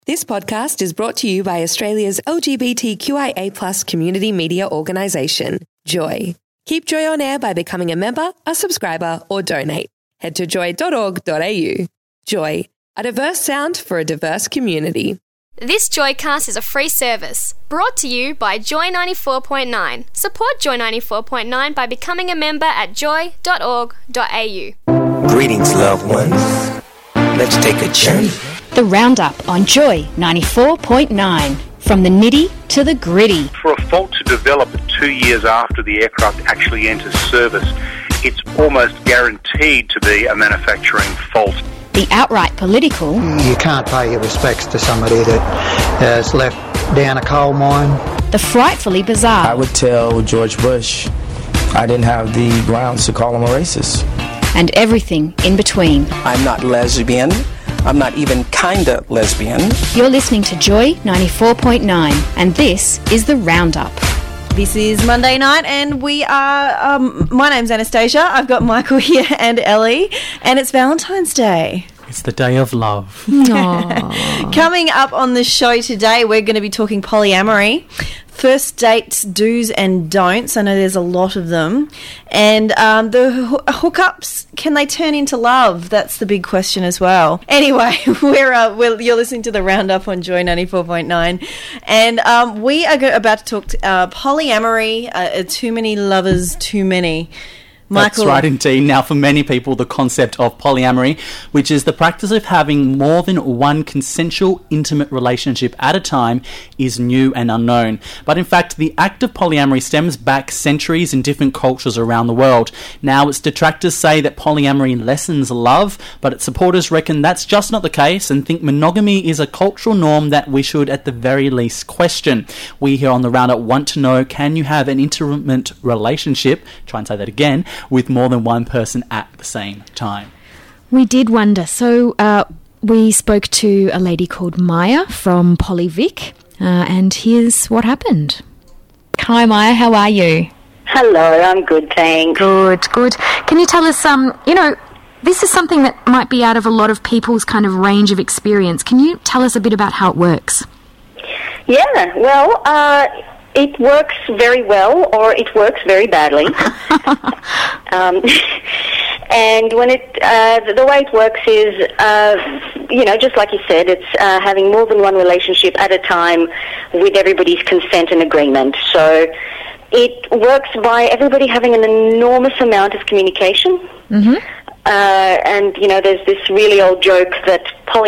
This podcast is brought to you by Australia's LGBTQIA+ community media organisation, Joy. Keep Joy on air by becoming a member, a subscriber, or donate. Head to joy.org.au. Joy, a diverse sound for a diverse community. This Joycast is a free service brought to you by Joy 94.9. Support Joy 94.9 by becoming a member at joy.org.au. Greetings, loved ones. Let's take a journey. The Roundup on Joy 94.9. From the nitty to the gritty. For a fault to develop 2 years after the aircraft actually enters service, it's almost guaranteed to be a manufacturing fault. The outright political. You can't pay your respects to somebody that has left down a coal mine. The frightfully bizarre. I would tell George Bush I didn't have the grounds to call him a racist. And everything in between. I'm not lesbian. I'm not even kinda lesbian. You're listening to Joy 94.9, and this is The Roundup. This is Monday night, and we are, my name's Anastasia, I've got Michael here and Ellie, and it's Valentine's Day. It's the day of love. Coming up on the show today, we're going to be talking polyamory, first dates, do's and don'ts. I know there's a lot of them. And the hookups, can they turn into love? That's the big question as well. Anyway, you're listening to The Roundup on Joy 94.9. And we are about to talk polyamory, too many lovers, too many. Michael. That's right indeed. Now, for many people, the concept of polyamory, which is the practice of having more than one consensual, intimate relationship at a time, is new and unknown. But in fact, the act of polyamory stems back centuries in different cultures around the world. Now, its detractors say that polyamory lessens love, but its supporters reckon that's just not the case and think monogamy is a cultural norm that we should at the very least question. We here on The Roundup want to know, can you have an intimate relationship, try and say that again, with more than one person at the same time? We did wonder. So we spoke to a lady called Maya from Polyvic, and here's what happened. Hi Maya, how are you? Hello, I'm good, thanks. Good. Can you tell us, this is something that might be out of a lot of people's kind of range of experience. Can you tell us a bit about how it works? Yeah, well, it works very well, or it works very badly. And when the way it works is, just like you said, it's having more than one relationship at a time with everybody's consent and agreement. So it works by everybody having an enormous amount of communication. Mm-hmm. And, there's this really old joke that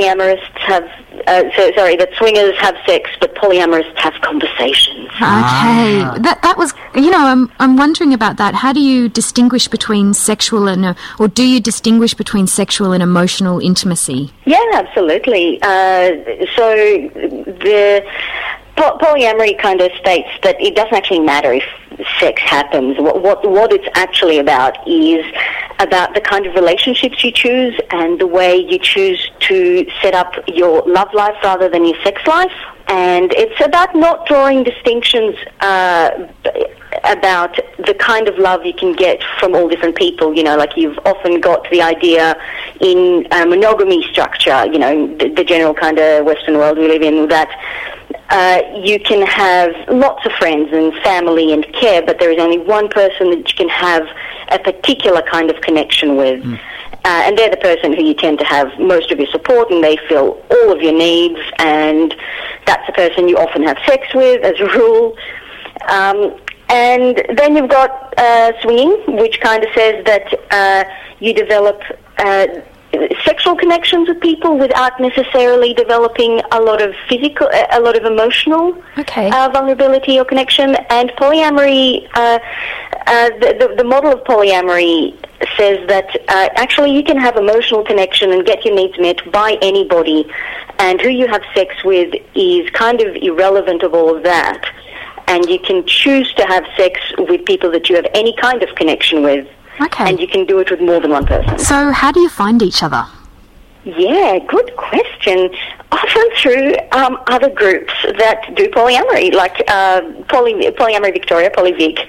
that swingers have sex, but polyamorists have conversations. Okay. That was, I'm wondering about that. How do you distinguish between sexual or do you distinguish between sexual and emotional intimacy? Yeah, absolutely. So the polyamory kind of states that it doesn't actually matter if sex happens. What it's actually about is about the kind of relationships you choose and the way you choose to set up your love life rather than your sex life. And it's about not drawing distinctions about the kind of love you can get from all different people. Like you've often got the idea in a monogamy structure, the general kind of Western world we live in, that you can have lots of friends and family and care, but there is only one person that you can have a particular kind of connection with. And they're the person who you tend to have most of your support, and they fill all of your needs, and that's the person you often have sex with, as a rule. And then you've got swinging, which kind of says that you develop sexual connections with people without necessarily developing a lot of emotional vulnerability or connection. And polyamory, the model of polyamory says that actually you can have emotional connection and get your needs met by anybody, and who you have sex with is kind of irrelevant of all of that. And you can choose to have sex with people that you have any kind of connection with. Okay. And you can do it with more than one person. So how do you find each other? Yeah, good question. Often through other groups that do polyamory, like Polyamory Victoria, Polyvic,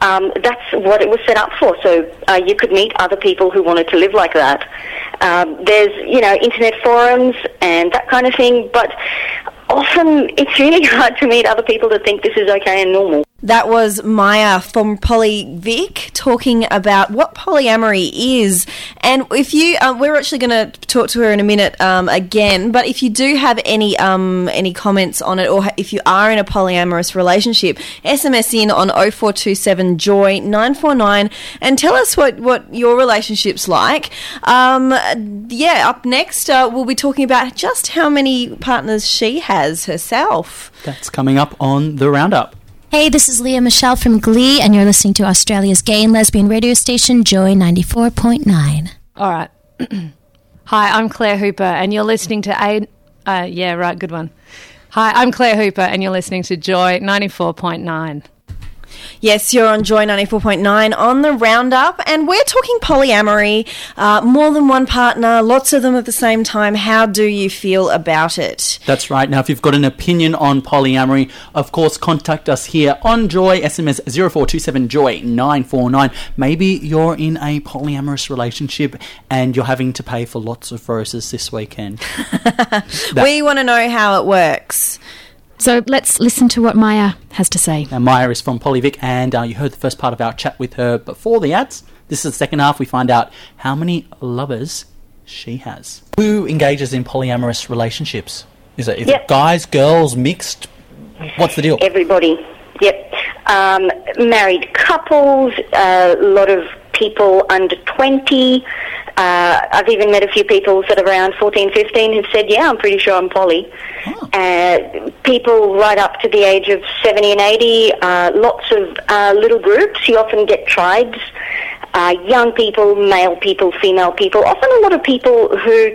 that's what it was set up for. So you could meet other people who wanted to live like that. There's, internet forums and that kind of thing, but often it's really hard to meet other people that think this is okay and normal. That was Maya from Polyvic talking about what polyamory is. And if you, we're actually going to talk to her in a minute again, but if you do have any comments on it, or if you are in a polyamorous relationship, SMS in on 0427 JOY 949 and tell us what your relationship's like. Up next, we'll be talking about just how many partners she has herself. That's coming up on the Roundup. Hey, this is Leah Michelle from Glee, and you're listening to Australia's gay and lesbian radio station, Joy 94.9. All right. Hi, I'm Claire Hooper, and you're listening to good one. Hi, I'm Claire Hooper, and you're listening to Joy 94.9. Yes, you're on Joy 94.9 on the Roundup, and we're talking polyamory, more than one partner, lots of them at the same time. How do you feel about it? That's right. Now, if you've got an opinion on polyamory, of course, contact us here on Joy, SMS 0427 JOY 949. Maybe you're in a polyamorous relationship and you're having to pay for lots of roses this weekend. We want to know how it works. So let's listen to what Maya has to say. Now, Maya is from Polyvic, and you heard the first part of our chat with her before the ads. This is the second half. We find out how many lovers she has. Who engages in polyamorous relationships? Is it guys, girls, mixed? What's the deal? Everybody. Yep. Married couples, a lot of people under 20. I've even met a few people sort of around 14, 15 who've said, yeah, I'm pretty sure I'm poly. People right up to the age of 70 and 80, lots of little groups. You often get tribes, young people, male people, female people, often a lot of people who,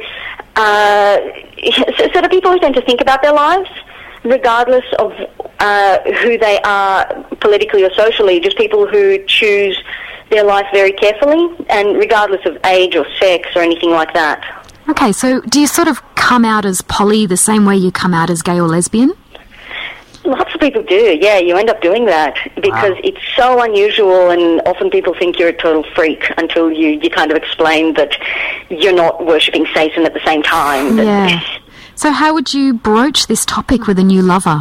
sort of people who tend to think about their lives, regardless of who they are politically or socially, just people who choose their life very carefully, and regardless of age or sex or anything like that. Okay, so do you sort of come out as poly the same way you come out as gay or lesbian? Lots of people do, yeah. You end up doing that because it's so unusual, and often people think you're a total freak until you kind of explain that you're not worshipping Satan at the same time. Yeah. So how would you broach this topic with a new lover?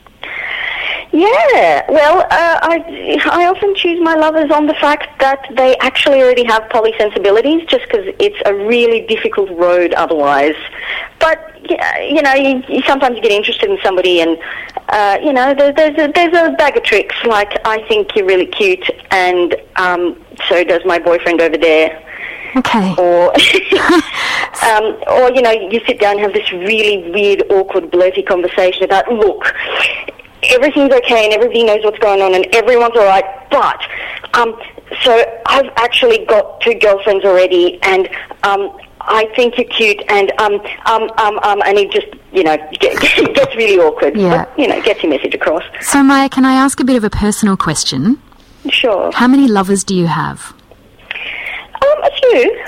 Yeah, well, I often choose my lovers on the fact that they actually already have poly sensibilities, just because it's a really difficult road otherwise. But, you sometimes you get interested in somebody and, there's a bag of tricks, like, I think you're really cute, and so does my boyfriend over there. Okay. Or, you sit down and have this really weird, awkward, blurty conversation about, look, everything's okay and everybody knows what's going on and everyone's all right, but so I've actually got 2 girlfriends already, and I think you're cute, and and it just gets really awkward. Yeah. But gets your message across. So Maya, can I ask a bit of a personal question? Sure. How many lovers do you have? A few.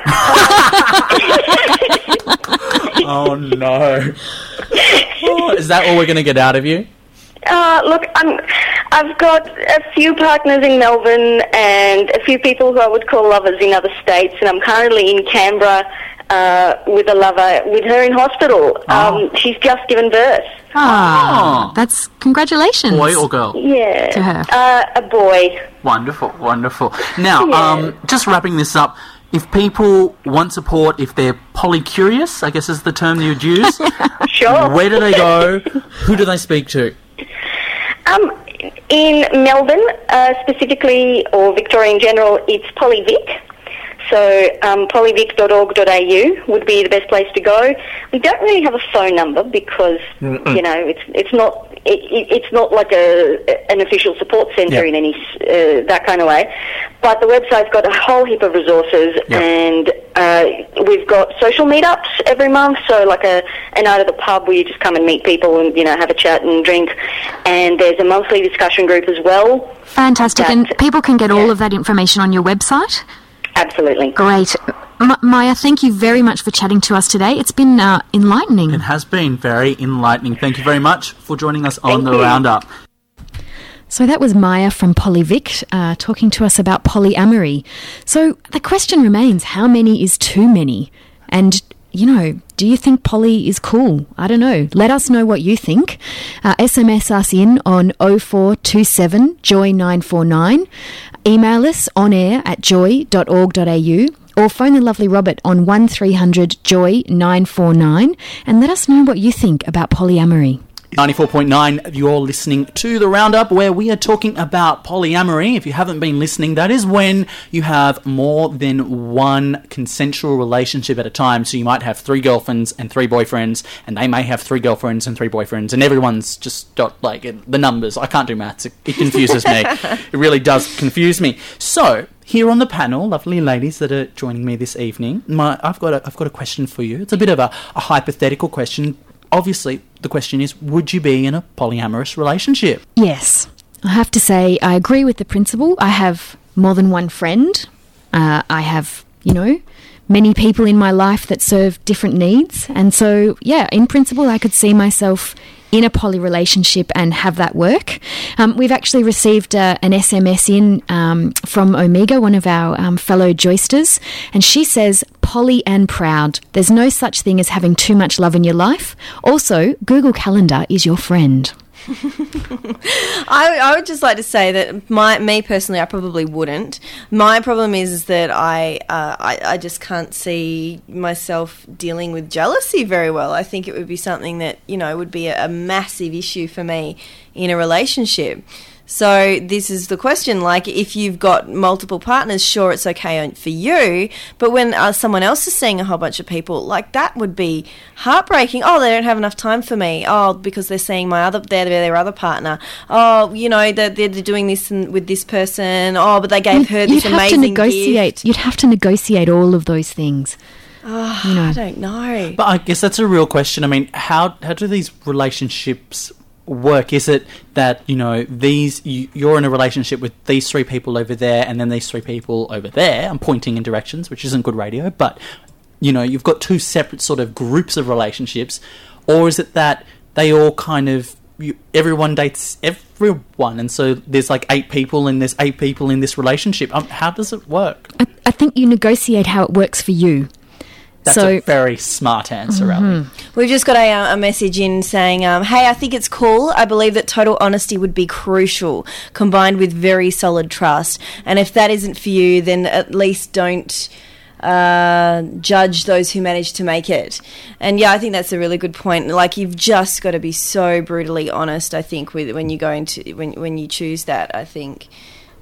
Oh no! Is that all we're going to get out of you? Look, I've got a few partners in Melbourne and a few people who I would call lovers in other states, and I'm currently in Canberra with a lover, with her in hospital. She's just given birth. That's congratulations. Boy or girl? Yeah. To her. A boy. Wonderful, wonderful. Now, just wrapping this up, if people want support, if they're polycurious, I guess is the term you'd use, sure. Where do they go? Who do they speak to? In Melbourne, specifically, or Victoria in general, it's Polyvic. So polyvic.org.au would be the best place to go. We don't really have a phone number because it's not like an official support centre in any that kind of way. But the website's got a whole heap of resources, and we've got social meetups every month. So like a night at the pub where you just come and meet people and have a chat and drink. And there's a monthly discussion group as well. Fantastic, and people can get all of that information on your website. Absolutely. Great. Maya, thank you very much for chatting to us today. It's been enlightening. It has been very enlightening. Thank you very much for joining us on the Roundup. So that was Maya from Polyvic talking to us about polyamory. So the question remains, how many is too many? And, you know, do you think poly is cool? I don't know. Let us know what you think. SMS us in on 0427 Joy 949. Email us on air at joy.org.au. Or phone the lovely Robert on 1300 Joy 949 and let us know what you think about polyamory. 94.9, you're listening to The Roundup, where we are talking about polyamory. If you haven't been listening, that is when you have more than one consensual relationship at a time. So you might have 3 girlfriends and 3 boyfriends, and they may have 3 girlfriends and 3 boyfriends, and everyone's just got, like, the numbers. I can't do maths. It confuses me. It really does confuse me. So, here on the panel, lovely ladies that are joining me this evening, I've got a question for you. It's a bit of a hypothetical question. Obviously, the question is, would you be in a polyamorous relationship? Yes. I have to say, I agree with the principle. I have more than one friend. I have, you know, many people in my life that serve different needs. And so, yeah, in principle, I could see myself in a poly relationship and have that work. We've actually received an SMS in from Omega, one of our fellow joysters, and she says, poly and proud. There's no such thing as having too much love in your life. Also, Google Calendar is your friend. I would just like to say that me personally, I probably wouldn't. My problem is that I just can't see myself dealing with jealousy very well. I think it would be something that, you know, would be a massive issue for me in a relationship. So this is the question, like, if you've got multiple partners, sure, it's okay for you, but when someone else is seeing a whole bunch of people, like, that would be heartbreaking. Oh, they don't have enough time for me. Oh, because they're seeing their other partner. Oh, you know, they're doing this with this person. Oh, but they gave her this amazing gift. You'd have to negotiate all of those things. Oh, you know. I don't know. But I guess that's a real question. I mean, how do these relationships work? Is it that, you know, you're in a relationship with these 3 people over there and then these 3 people over there? I'm pointing in directions, which isn't good radio, but, you know, you've got 2 separate sort of groups of relationships. Or is it that they all kind of, everyone dates everyone, and so there's like 8 people and there's 8 people in this relationship? How does it work? I think you negotiate how it works for you. That's a very smart answer, Ali. We've just got a message in saying, hey, I think it's cool. I believe that total honesty would be crucial, combined with very solid trust. And if that isn't for you, then at least don't judge those who manage to make it. And yeah, I think that's a really good point. Like, you've just got to be so brutally honest, I think, when you go into when you choose that. I think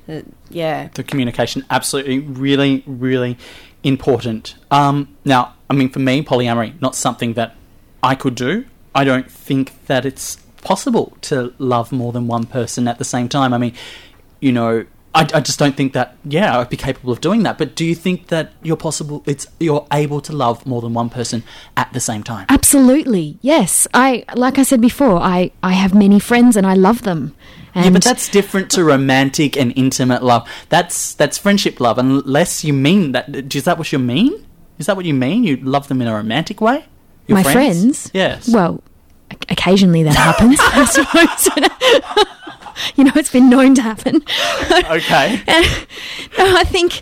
yeah, the communication, absolutely, really, really important. Now, I mean, for me, polyamory, not something that I could do. I don't think that it's possible to love more than one person at the same time. I mean, you know, I just don't think that, I'd be capable of doing that. But do you think that you're able to love more than one person at the same time? Absolutely, yes. Like I said before, I have many friends and I love them. Yeah, but that's different to romantic and intimate love. That's friendship love, unless you mean that. Is that what you mean? Is that what you mean? You love them in a romantic way? Your friends? Yes. Well, occasionally that happens, I suppose. You know, it's been known to happen. Okay. No, I think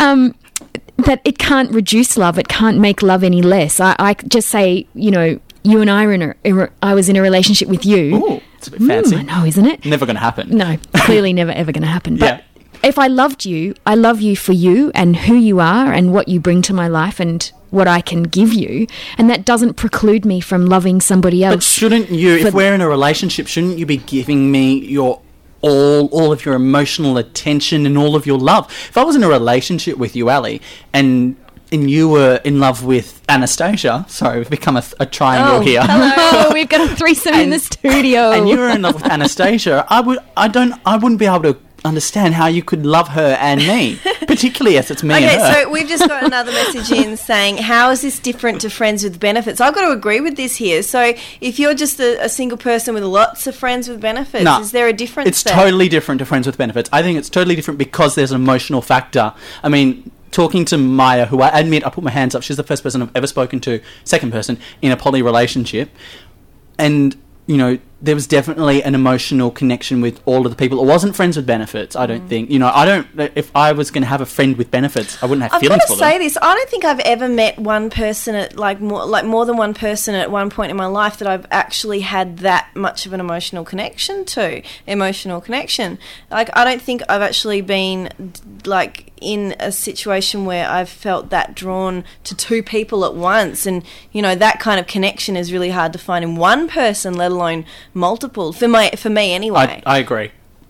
that it can't reduce love. It can't make love any less. I just say, you know, you and I was in a relationship with you. Ooh, it's a bit fancy. I know, isn't it? Never going to happen. No, clearly never ever going to happen. But if I loved you, I love you for you and who you are and what you bring to my life and what I can give you, and that doesn't preclude me from loving somebody else. But shouldn't you, if we're in a relationship, shouldn't you be giving me your all of your emotional attention and all of your love? If I was in a relationship with you, Ali, and you were in love with Anastasia, sorry, we've become a triangle here. Hello, we've got a threesome in the studio. And you were in love with Anastasia, I wouldn't be able to understand how you could love her and me, particularly as it's me and her. Okay, so we've just got another message in saying, how is this different to friends with benefits? I've got to agree with this here. So if you're just a single person with lots of friends with benefits, is there a difference It's totally different to friends with benefits. I think it's totally different because there's an emotional factor. I mean, talking to Maya, who I admit, I put my hands up, she's the first person I've ever spoken to, second person, in a poly relationship. And, you know, there was definitely an emotional connection with all of the people. It wasn't friends with benefits, I don't think. You know, if I was going to have a friend with benefits, I wouldn't have feelings for them. I've got to say this, I don't think I've ever met one person at, more than one person at one point in my life that I've actually had that much of an emotional connection to. Like, I don't think I've actually been, like, in a situation where I've felt that drawn to two people at once, and, you know, that kind of connection is really hard to find in one person, let alone multiple, for me anyway. I agree.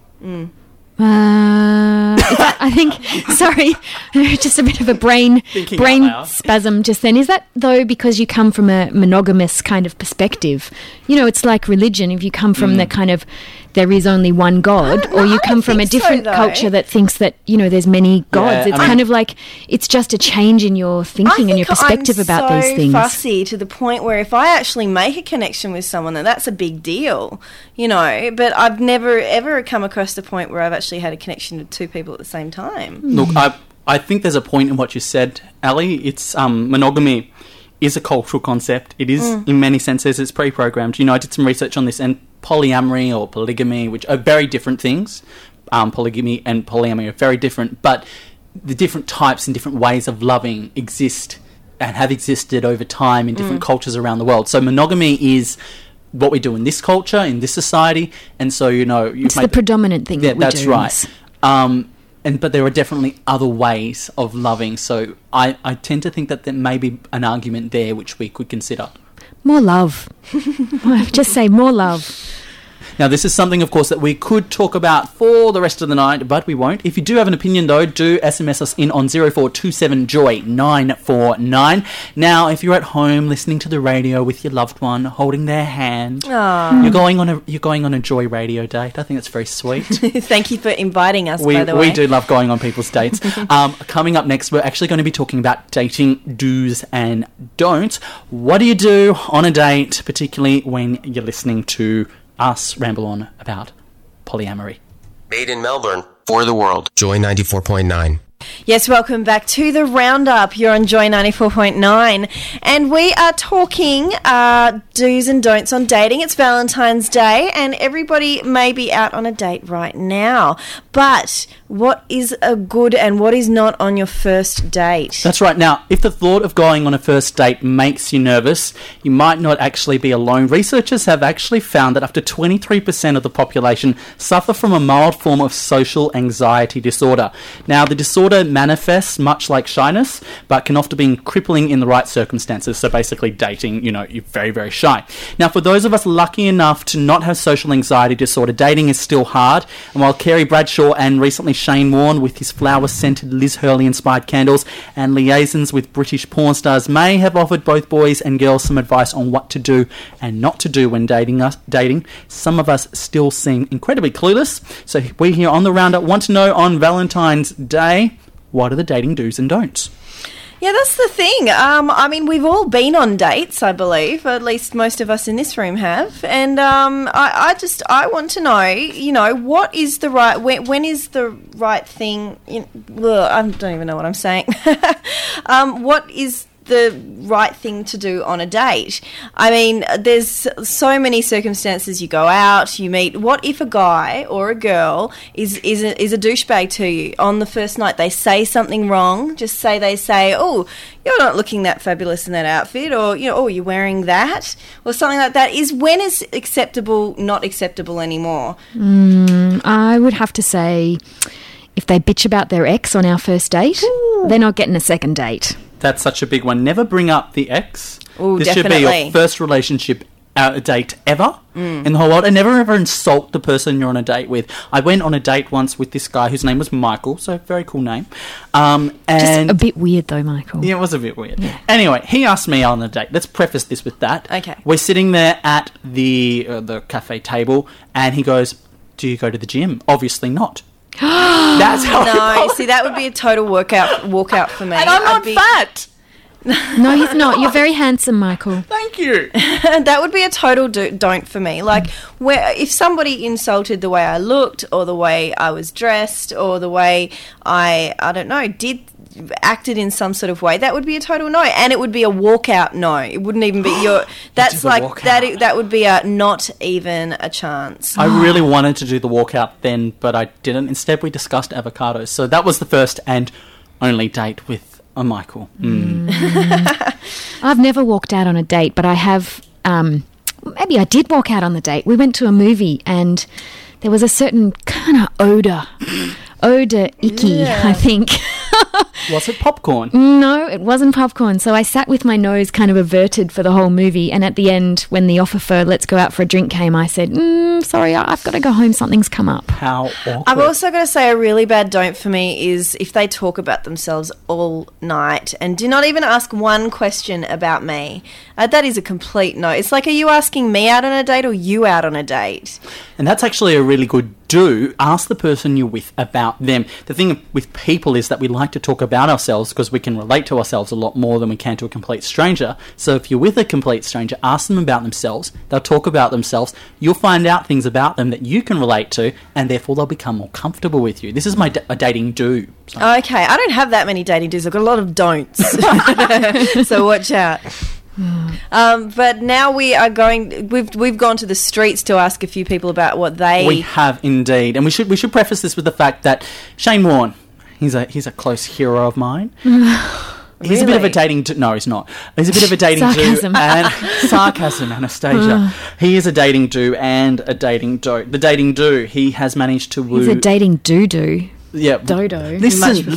I think, sorry, just a bit of a brain spasm just then. Is that, though, because you come from a monogamous kind of perspective? You know, it's like religion. If you come from the kind of there is only one God, or you come from a different culture that thinks that, you know, there's many gods. It's kind of like, it's just a change in your thinking and your perspective about these things. I'm so fussy to the point where if I actually make a connection with someone, then that's a big deal, you know, but I've never ever come across the point where I've actually had a connection to two people at the same time. Look, I think there's a point in what you said, Ali. It's monogamy is a cultural concept. It is, in many senses, it's pre-programmed. You know, I did some research on this, and polyamory or polygamy, which are very different things. Polygamy and polyamory are very different, but the different types and different ways of loving exist and have existed over time in different cultures around the world. So monogamy is what we do in this culture, in this society, and so, you know... It's the predominant thing that we do. That's right. But there are definitely other ways of loving, so I tend to think that there may be an argument there which we could consider. More love. Just say more love. Now, this is something, of course, that we could talk about for the rest of the night, but we won't. If you do have an opinion, though, do SMS us in on 0427-JOY-949. Now, if you're at home listening to the radio with your loved one, holding their hand, you're going on a Joy radio date. I think that's very sweet. Thank you for inviting us, by the way. We do love going on people's dates. Coming up next, we're actually going to be talking about dating do's and don'ts. What do you do on a date, particularly when you're listening to us ramble on about polyamory? Made in Melbourne for the world. Joy 94.9. Yes, welcome back to the Roundup. You're on Joy 94.9, and we are talking do's and don'ts on dating. It's Valentine's Day, and everybody may be out on a date right now. But what is a good and what is not on your first date? That's right. Now, if the thought of going on a first date makes you nervous, you might not actually be alone. Researchers have actually found that up to 23% of the population suffer from a mild form of social anxiety disorder. Now, the disorder manifests much like shyness, but can often be crippling in the right circumstances. So basically dating, you know, you're very, very shy. Now, for those of us lucky enough to not have social anxiety disorder, dating is still hard. And while Carrie Bradshaw and recently Shane Warne with his flower-scented Liz Hurley-inspired candles and liaisons with British porn stars may have offered both boys and girls some advice on what to do and not to do when dating, some of us still seem incredibly clueless. So we here on the Roundup want to know on Valentine's Day, what are the dating do's and don'ts? Yeah, that's the thing. I mean, we've all been on dates, I believe. At least most of us in this room have. And I want to know, you know, what is the right... When is the right thing... I don't even know what I'm saying. What is the right thing to do on a date? I mean, there's so many circumstances. You go out, you meet. What if a guy or a girl is a douchebag to you on the first night? They say something wrong. Just say they say, "Oh, you're not looking that fabulous in that outfit," or, you know, "Oh, you're wearing that," or something like that. When is acceptable not acceptable anymore? I would have to say, if they bitch about their ex on our first date, they're not getting a second date. That's such a big one. Never bring up the ex. Ooh, this definitely. should be your first relationship date ever in the whole world. And never ever insult the person you're on a date with. I went on a date once with this guy whose name was Michael, so very cool name. And just a bit weird though, Michael. Yeah, it was a bit weird. Yeah. Anyway, he asked me on a date. Let's preface this with that. Okay. We're sitting there at the cafe table, and he goes, "Do you go to the gym?" Obviously not. That's how. No, see, that would be a total walkout for me. And I'm not fat. No, he's not. You're very handsome, Michael. Thank you. That would be a total don't for me. Like, where if somebody insulted the way I looked or the way I was dressed or the way I don't know, acted in some sort of way, that would be a total no, and it would be a walkout no. It wouldn't even be your. That's like that. That would be a not even a chance. I really wanted to do the walkout then, but I didn't. Instead, we discussed avocados. So that was the first and only date with a Michael. I've never walked out on a date, but I have. Maybe I did walk out on the date. We went to a movie and there was a certain kind of odour icky, I think. Was it popcorn? No, it wasn't popcorn. So I sat with my nose kind of averted for the whole movie, and at the end, when the offer for let's go out for a drink came, I said, sorry, I've got to go home, something's come up. How awkward. I've also got to say a really bad don't for me is if they talk about themselves all night and do not even ask one question about me. That is a complete no. It's like, are you asking me out on a date or you out on a date? And that's actually a really good do. Ask the person you're with about them. The thing with people is that we like to talk about ourselves because we can relate to ourselves a lot more than we can to a complete stranger. So if you're with a complete stranger, ask them about themselves. They'll talk about themselves. You'll find out things about them that you can relate to, and therefore they'll become more comfortable with you. This is a dating do. So. Okay, I don't have that many dating do's. I've got a lot of don'ts. So watch out. But now we are going. We've gone to the streets to ask a few people about what they. We have indeed, and we should preface this with the fact that Shane Warne, he's a close hero of mine. He's a bit of a dating. No, he's not. He's a bit of a dating do and sarcasm, Anastasia. He is a dating do and a dating do. The dating do, he has managed to woo. He's a dating do. Yeah, dodo. Listen to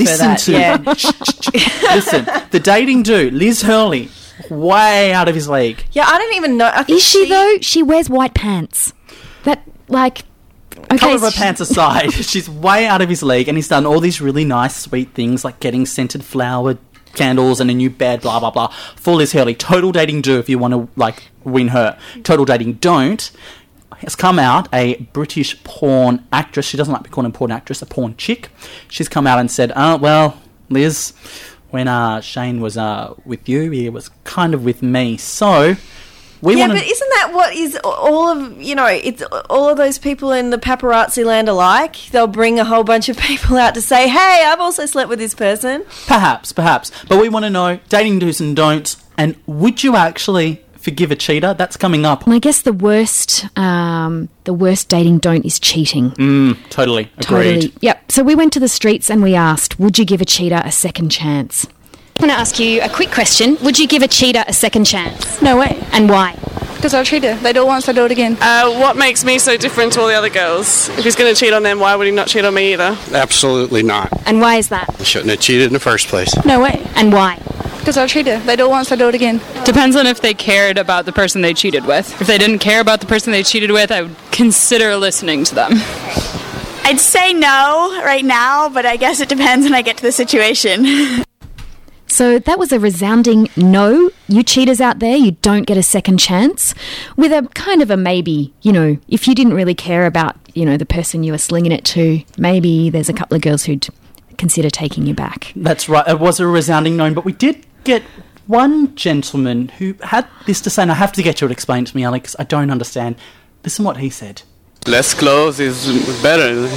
listen. The dating do, Liz Hurley. Way out of his league. Yeah, I don't even know. Is she though? She wears white pants. That, like... Okay, colour of her pants aside, she's way out of his league, and he's done all these really nice, sweet things, like getting scented flower candles and a new bed, blah, blah, blah. For Liz Hurley. Total dating do if you want to, like, win her. Total dating don't. Has come out, a British porn actress. She doesn't like to be called a porn actress, a porn chick. She's come out and said, well, Liz... When Shane was with you, he was kind of with me. So we want. Yeah, but isn't that what is all of it's all of those people in the paparazzi land alike? They'll bring a whole bunch of people out to say, "Hey, I've also slept with this person." Perhaps, but we want to know dating do's and don'ts, and would you actually forgive a cheater? That's coming up. I guess the worst dating don't is cheating. Totally. Agreed. Totally. Yep. So we went to the streets and we asked, would you give a cheater a second chance? I'm going to ask you a quick question. Would you give a cheater a second chance? No way. And why? Because I'll cheat her. They do it once, they do it again. What makes me so different to all the other girls? If he's going to cheat on them, why would he not cheat on me either? Absolutely not. And why is that? He shouldn't have cheated in the first place. No way. And why? Because I'll cheat her. They do it once, they do it again. Depends on if they cared about the person they cheated with. If they didn't care about the person they cheated with, I would consider listening to them. I'd say no right now, but I guess it depends when I get to the situation. So that was a resounding no. You cheaters out there, you don't get a second chance. With a kind of a maybe, if you didn't really care about, the person you were slinging it to, maybe there's a couple of girls who'd consider taking you back. That's right. It was a resounding no, but we did get one gentleman who had this to say, and I have to get you to explain to me, Alex. I don't understand. Listen what he said. Less clothes is better,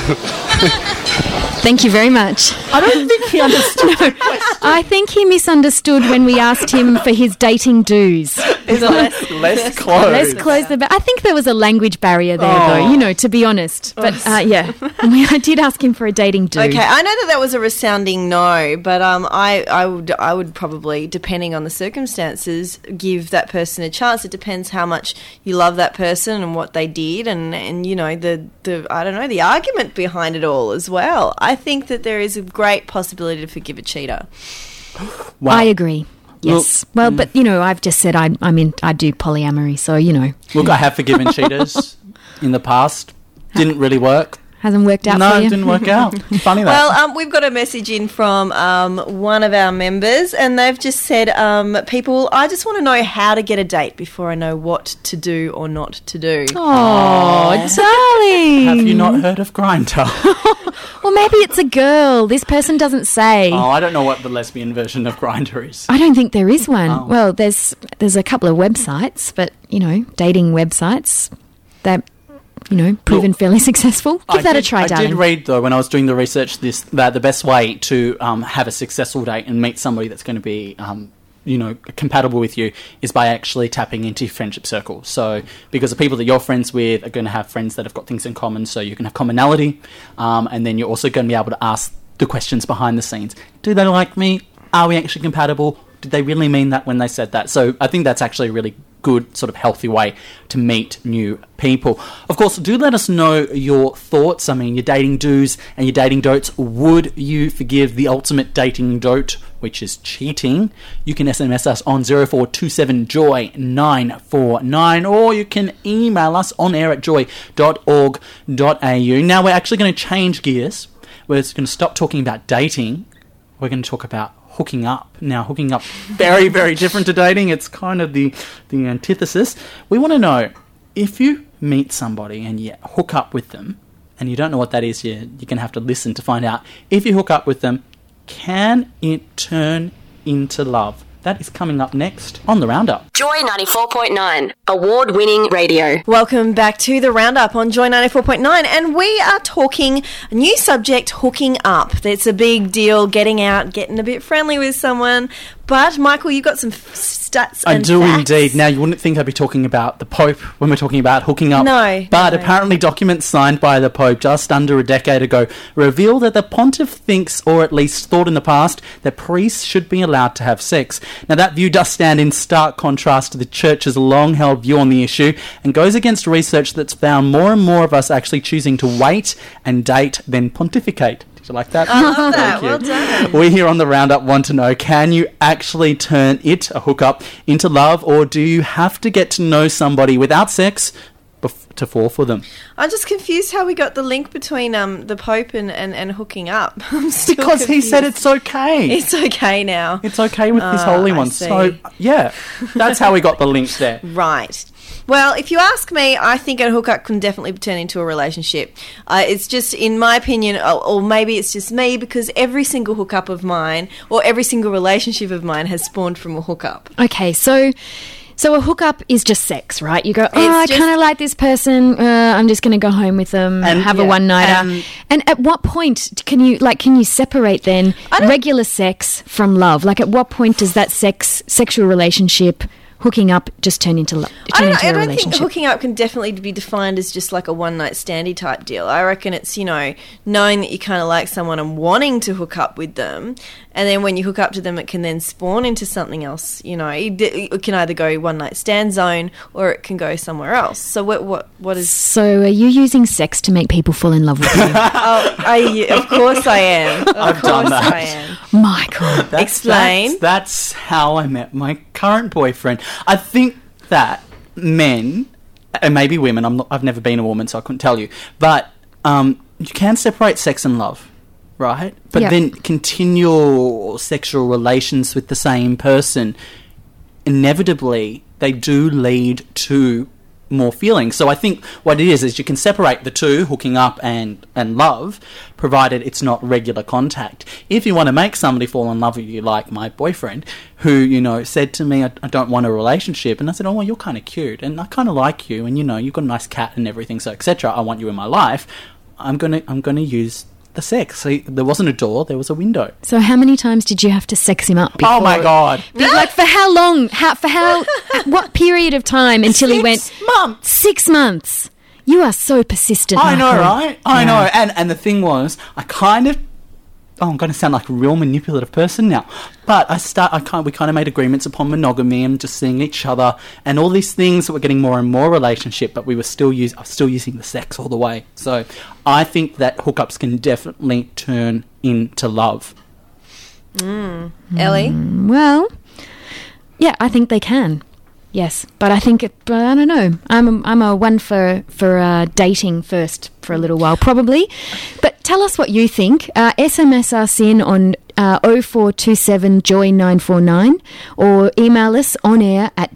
Thank you very much. I don't think he understood the question. I think he misunderstood when we asked him for his dating do's. Less clothes. Less clothes. I think there was a language barrier there, though, to be honest. But, yeah, I did ask him for a dating do. Okay, I know that was a resounding no, but I would probably, depending on the circumstances, give that person a chance. It depends how much you love that person and what they did and the argument behind it all as well. I think that there is a great possibility to forgive a cheater. Wow. I agree. Yes. Well, but, I've just said I do polyamory, so, Look, I have forgiven cheaters in the past. Didn't really work. Hasn't worked out for you? No, it didn't work out. Funny that. Well, we've got a message in from one of our members, and they've just said, people, I just want to know how to get a date before I know what to do or not to do. Oh, darling. Have you not heard of Grindr? Or maybe it's a girl. This person doesn't say. Oh, I don't know what the lesbian version of Grindr is. I don't think there is one. Oh. Well, there's a couple of websites, but, dating websites that, proven fairly successful. Give that a try, darling. I did read, though, when I was doing the research, that the best way to have a successful date and meet somebody that's going to be compatible with you is by actually tapping into your friendship circle. So, because the people that you're friends with are going to have friends that have got things in common, so you can have commonality, and then you're also going to be able to ask the questions behind the scenes. Do they like me? Are we actually compatible? Did they really mean that when they said that? So I think that's actually a really good, sort of healthy way to meet new people. Of course, do let us know your thoughts. I mean, your dating do's and your dating don'ts. Would you forgive the ultimate dating don't, which is cheating? You can SMS us on 0427joy949, or you can email us on air at joy.org.au. Now, we're actually going to change gears. We're going to stop talking about dating. We're going to talk about hooking up. Now, hooking up, very, very different to dating. It's kind of the antithesis. We want to know, if you meet somebody and you hook up with them, and you don't know what that is, you're going to have to listen to find out. If you hook up with them, can it turn into love? That is coming up next on The Roundup. Joy 94.9, award-winning radio. Welcome back to The Roundup on Joy 94.9, and we are talking a new subject, hooking up. It's a big deal, getting out, getting a bit friendly with someone. But, Michael, you've got some stats and I do facts. indeed. Now, you wouldn't think I'd be talking about the Pope when we're talking about hooking up. No. But apparently documents signed by the Pope just under a decade ago reveal that the pontiff thinks, or at least thought in the past, that priests should be allowed to have sex. Now, that view does stand in stark contrast to the Church's long-held view on the issue and goes against research that's found more and more of us actually choosing to wait and date than pontificate. Did you like that? I love that. Well done. We here on The Roundup want to know, can you actually turn a hookup, into love, or do you have to get to know somebody without sex to fall for them? I'm just confused how we got the link between the Pope and hooking up. Because he said it's okay. It's okay now. It's okay with his holy ones. So, yeah, that's how we got the link there. Right. Well, if you ask me, I think a hookup can definitely turn into a relationship. It's just, in my opinion, or maybe it's just me, because every single hookup of mine, or every single relationship of mine, has spawned from a hookup. Okay, so a hookup is just sex, right? You go, I kind of like this person. I'm just going to go home with them and have a one-nighter. And at what point can you separate then regular sex from love? Like, at what point does that sexual relationship, hooking up, just turn into love? I don't think hooking up can definitely be defined as just like a one-night standy type deal. I reckon it's, knowing that you kind of like someone and wanting to hook up with them, and then when you hook up to them, it can then spawn into something else. It can either go one-night stand zone, or it can go somewhere else. So what is... So are you using sex to make people fall in love with you? Of course I am. I've done that. I am. Michael, explain. That's how I met my current boyfriend. I think that men, and maybe women, I've never been a woman, so I couldn't tell you, but you can separate sex and love, right? But then continual sexual relations with the same person, inevitably, they do lead to more feelings. So I think what it is you can separate the two, hooking up and love, provided it's not regular contact. If you want to make somebody fall in love with you, like my boyfriend, who, said to me, I don't want a relationship, and I said, oh, well, you're kind of cute, and I kind of like you, and, you've got a nice cat and everything, so etc. I want you in my life. I'm gonna use the sex. So there wasn't a door, there was a window. So how many times did you have to sex him up before? Oh my God. Like, for how long? What period of time until he went... 6 months. 6 months. You are so persistent, I know, Michael. right? I know. And the thing was, I'm going to sound like a real manipulative person now. But we kind of made agreements upon monogamy and just seeing each other and all these things that were getting more and more relationship, but we were still using the sex all the way. So I think that hookups can definitely turn into love. Ellie? Well, yeah, I think they can. Yes, but I think I don't know. I'm a one for dating first for a little while, probably. But tell us what you think. SMS us in on 0427 Joy 949 or email us on air at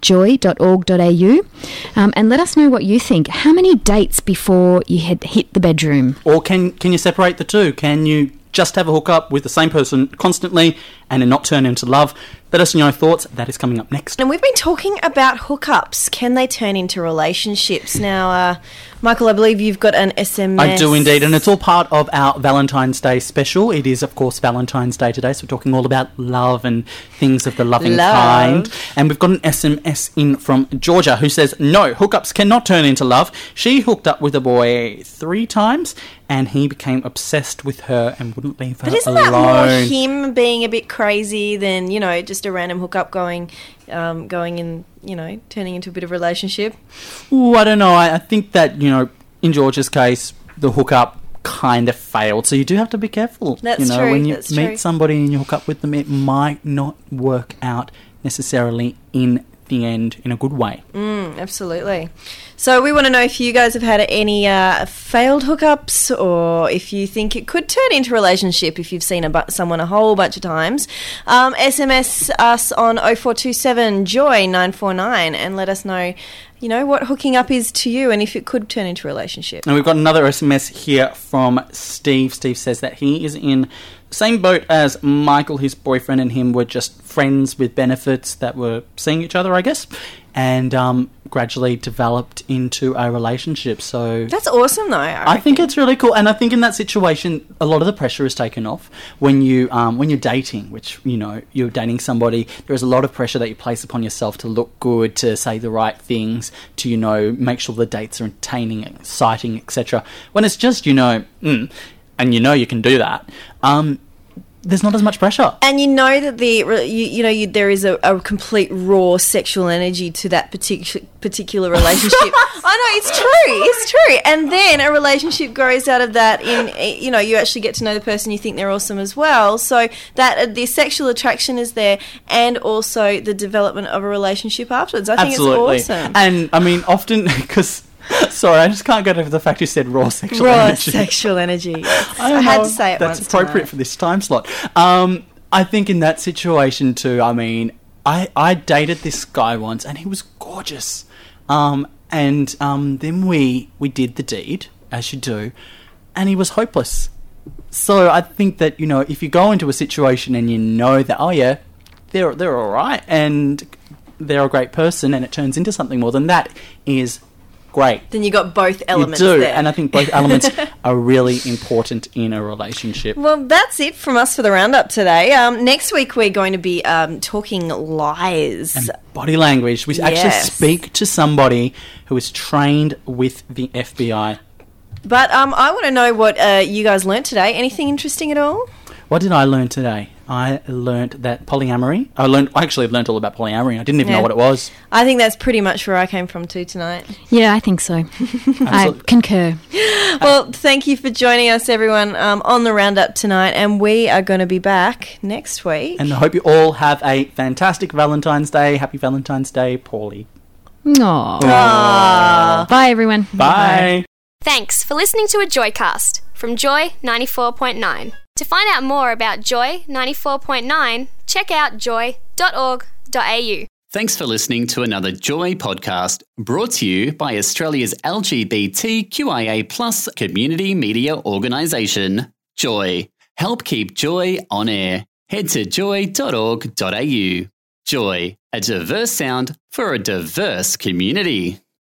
joy.org.au and let us know what you think. How many dates before you had hit the bedroom? Or can you separate the two? Can you just have a hookup with the same person constantly and then not turn into love? Let us know your thoughts. That is coming up next. And we've been talking about hookups. Can they turn into relationships? Now, Michael, I believe you've got an SMS. I do indeed, and it's all part of our Valentine's Day special. It is, of course, Valentine's Day today, so we're talking all about love and things of the loving kind. And we've got an SMS in from Georgia who says, no, hookups cannot turn into love. She hooked up with a boy 3 times and he became obsessed with her and wouldn't leave her alone. But isn't that more him being a bit crazy than, just a random hookup going and, turning into a bit of a relationship? Ooh, I don't know. I think that, in George's case, the hookup kind of failed. So you do have to be careful. That's true. When you meet somebody and you hook up with them, it might not work out necessarily in the end in a good way. Absolutely. So we want to know if you guys have had any failed hookups, or if you think it could turn into a relationship if you've seen someone a whole bunch of times. SMS us on 0427 Joy 949 and let us know what hooking up is to you and if it could turn into a relationship. And we've got another SMS here from Steve. Steve says that he is in the same boat as Michael. His boyfriend and him were just friends with benefits that were seeing each other, I guess, and gradually developed into a relationship. So that's awesome, though. I think it's really cool, and I think in that situation, a lot of the pressure is taken off when you're dating. Which you're dating somebody. There is a lot of pressure that you place upon yourself to look good, to say the right things, to make sure the dates are entertaining, exciting, etc. When it's just and you can do that. There's not as much pressure, and that there is a complete raw sexual energy to that particular relationship. I know, it's true, and then a relationship grows out of that. You actually get to know the person, you think they're awesome as well. So that the sexual attraction is there, and also the development of a relationship afterwards. I think Absolutely. It's awesome. And I mean, often because. Sorry, I just can't get over the fact you said raw sexual energy. Raw sexual energy. Yes. I had to say it once. That's appropriate for this time slot. I think in that situation too, I mean, I dated this guy once and he was gorgeous. And then we did the deed, as you do, and he was hopeless. So I think that, if you go into a situation and that, oh yeah, they're all right and they're a great person and it turns into something more, then that is great. Then you got both elements there. And I think both elements are really important in a relationship. Well, that's it from us for the roundup today. Next week we're going to be talking lies. And body language. We actually speak to somebody who is trained with the FBI. But I want to know what you guys learnt today. Anything interesting at all? What did I learn today? I learnt that polyamory. I actually learnt all about polyamory. I didn't even know what it was. I think that's pretty much where I came from too tonight. Yeah, I think so. I concur. Well, thank you for joining us, everyone, on the roundup tonight, and we are going to be back next week. And I hope you all have a fantastic Valentine's Day. Happy Valentine's Day, Paulie. Aww. Bye, everyone. Bye. Thanks for listening to a Joycast from Joy 94.9. To find out more about Joy 94.9, check out joy.org.au. Thanks for listening to another Joy podcast brought to you by Australia's LGBTQIA+ community media organisation, Joy. Help keep Joy on air. Head to joy.org.au. Joy, a diverse sound for a diverse community.